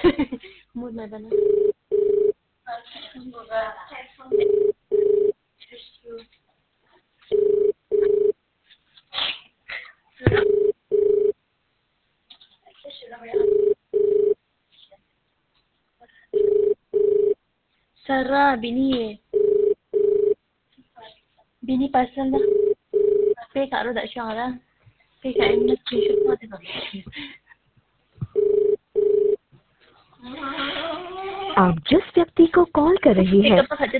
मूड में बना Sarah, bini pasal dah. Tapi Kak Ro tak syar lah. Tapi Kak Emma screenshot tu ada tak? आप जिस व्यक्ति को कॉल कर रही हैं